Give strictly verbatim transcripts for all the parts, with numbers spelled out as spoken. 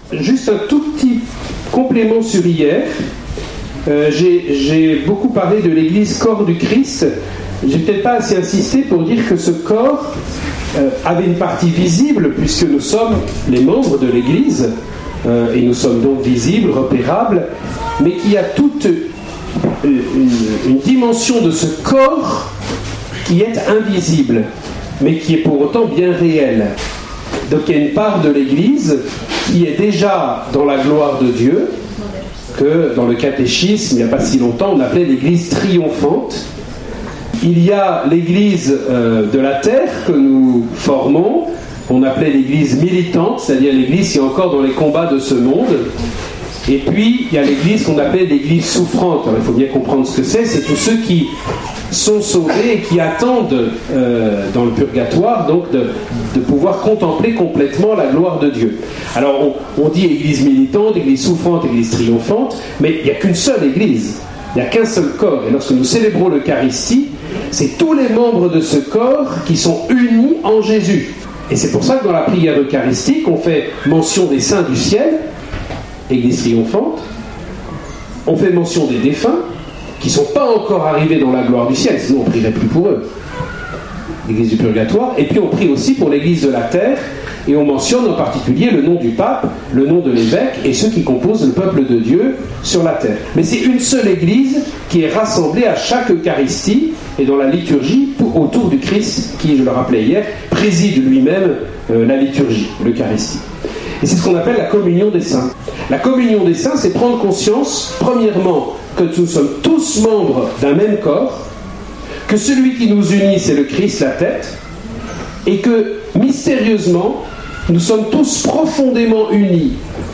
juste un tout petit complément sur hier. Euh, j'ai, j'ai beaucoup parlé de l'Église corps du Christ. J'ai peut-être pas assez insisté pour dire que ce corps euh, avait une partie visible, puisque nous sommes les membres de l'Église, euh, et nous sommes donc visibles, repérables, mais qu'il y a toute une, une, une dimension de ce corps qui est invisible, mais qui est pour autant bien réelle. Donc il y a une part de l'Église qui est déjà dans la gloire de Dieu, que dans le catéchisme, il n'y a pas si longtemps, on appelait l'Église triomphante. Il y a l'Église euh, de la terre que nous formons, on appelait l'Église militante, c'est-à-dire l'Église qui est encore dans les combats de ce monde. Et puis, il y a l'Église qu'on appelle l'Église souffrante. Alors, il faut bien comprendre ce que c'est. C'est tous ceux qui sont sauvés et qui attendent euh, dans le purgatoire, donc de, de pouvoir contempler complètement la gloire de Dieu. Alors, on, on dit Église militante, Église souffrante, Église triomphante, mais il n'y a qu'une seule Église. Il n'y a qu'un seul corps. Et lorsque nous célébrons l'Eucharistie, c'est tous les membres de ce corps qui sont unis en Jésus. Et c'est pour ça que dans la prière eucharistique, on fait mention des saints du ciel, Église triomphante, on fait mention des défunts, qui ne sont pas encore arrivés dans la gloire du ciel, sinon on ne prierait plus pour eux, l'Église du purgatoire, et puis on prie aussi pour l'Église de la terre, et on mentionne en particulier le nom du pape, le nom de l'évêque, et ceux qui composent le peuple de Dieu sur la terre. Mais c'est une seule Église qui est rassemblée à chaque Eucharistie, et dans la liturgie, autour du Christ, qui, je le rappelais hier, préside lui-même euh, la liturgie, l'Eucharistie. Et c'est ce qu'on appelle la communion des saints. La communion des saints, c'est prendre conscience, premièrement, que nous sommes tous membres d'un même corps, que celui qui nous unit, c'est le Christ, la tête, et que, mystérieusement, nous sommes tous profondément unis,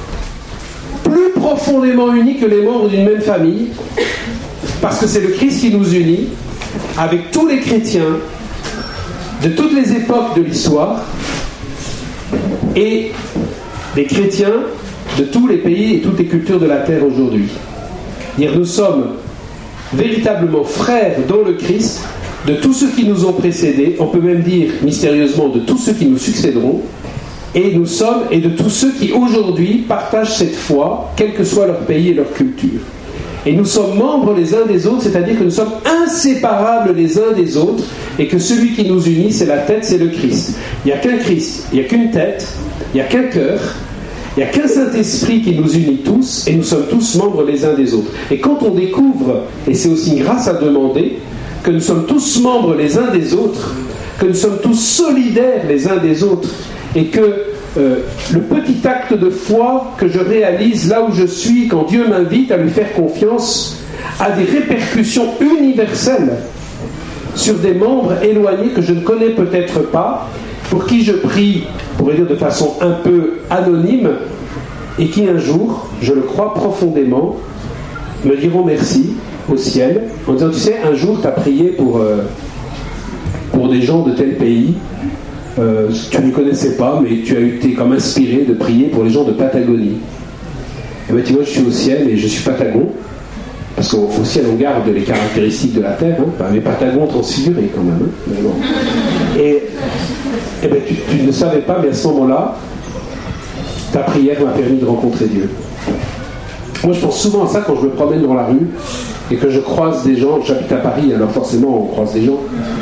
plus profondément unis que les membres d'une même famille, parce que c'est le Christ qui nous unit, avec tous les chrétiens, de toutes les époques de l'histoire, et des chrétiens de tous les pays et toutes les cultures de la terre aujourd'hui. Dire, nous sommes véritablement frères dans le Christ de tous ceux qui nous ont précédés, on peut même dire mystérieusement de tous ceux qui nous succéderont, et nous sommes et de tous ceux qui aujourd'hui partagent cette foi, quel que soit leur pays et leur culture. Et nous sommes membres les uns des autres, c'est-à-dire que nous sommes inséparables les uns des autres, et que celui qui nous unit, c'est la tête, c'est le Christ. Il n'y a qu'un Christ, il n'y a qu'une tête, il n'y a qu'un cœur, il n'y a qu'un Saint-Esprit qui nous unit tous, et nous sommes tous membres les uns des autres. Et quand on découvre, et c'est aussi une grâce à demander, que nous sommes tous membres les uns des autres, que nous sommes tous solidaires les uns des autres, et que euh, le petit acte de foi que je réalise là où je suis, quand Dieu m'invite à lui faire confiance, a des répercussions universelles sur des membres éloignés que je ne connais peut-être pas, pour qui je prie, on pourrait dire de façon un peu anonyme, et qui un jour, je le crois profondément, me diront merci au ciel, en disant, tu sais, un jour tu as prié pour, euh, pour des gens de tel pays, euh, tu ne les connaissais pas, mais tu as été comme inspiré de prier pour les gens de Patagonie. Et bien tu vois, je suis au ciel et je suis Patagon, parce qu'au ciel on garde les caractéristiques de la terre, hein, enfin, mais Patagon transfiguré quand même. Hein, mais bon. Et, et ben, tu, tu ne savais pas, mais à ce moment-là, ta prière m'a permis de rencontrer Dieu. Moi je pense souvent à ça quand je me promène dans la rue et que je croise des gens. J'habite à Paris, alors forcément on croise des gens,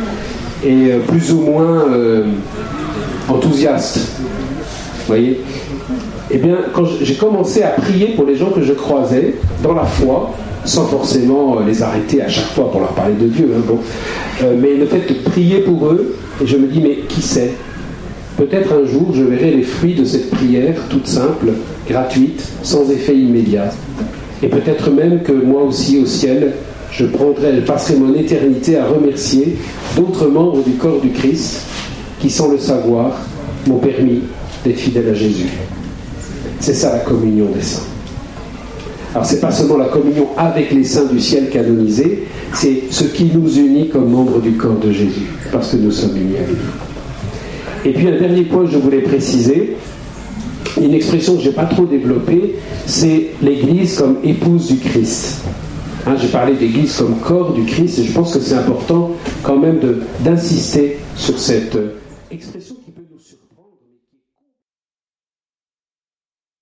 et euh, plus ou moins euh, enthousiastes, vous voyez. Eh bien, quand j'ai commencé à prier pour les gens que je croisais, dans la foi, sans forcément les arrêter à chaque fois pour leur parler de Dieu, hein, bon. euh, mais le fait de prier pour eux, et je me dis, mais qui sait, peut-être un jour je verrai les fruits de cette prière toute simple, gratuite, sans effet immédiat. Et peut-être même que moi aussi au ciel, je prendrai, je passerai mon éternité à remercier d'autres membres du corps du Christ qui, sans le savoir, m'ont permis d'être fidèle à Jésus. C'est ça la communion des saints. Alors c'est pas seulement la communion avec les saints du ciel canonisés, c'est ce qui nous unit comme membres du corps de Jésus, parce que nous sommes unis avec lui. Et puis un dernier point que je voulais préciser, une expression que je n'ai pas trop développée, c'est l'Église comme épouse du Christ. Hein, j'ai parlé d'Église comme corps du Christ, et je pense que c'est important quand même de, d'insister sur cette expression.